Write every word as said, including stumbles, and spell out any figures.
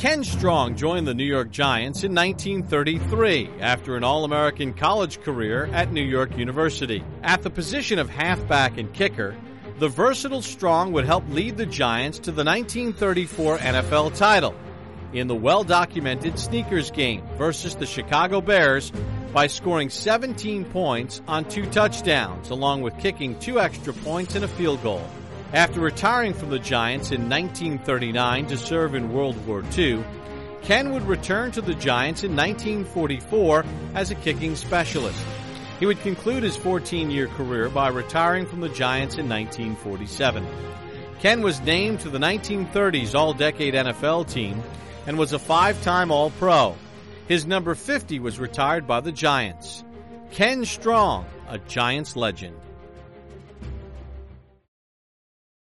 Ken Strong joined the New York Giants in nineteen thirty-three after an All-American college career at New York University. At the position of halfback and kicker, the versatile Strong would help lead the Giants to the nineteen thirty-four N F L title in the well-documented Sneakers game versus the Chicago Bears by scoring seventeen points on two touchdowns, along with kicking two extra points and a field goal. After retiring from the Giants in nineteen thirty-nine to serve in World War Two, Ken would return to the Giants in nineteen forty-four as a kicking specialist. He would conclude his fourteen-year career by retiring from the Giants in nineteen forty-seven. Ken was named to the nineteen thirties All-Decade N F L team and was a five-time All-Pro. His number fifty was retired by the Giants. Ken Strong, a Giants legend.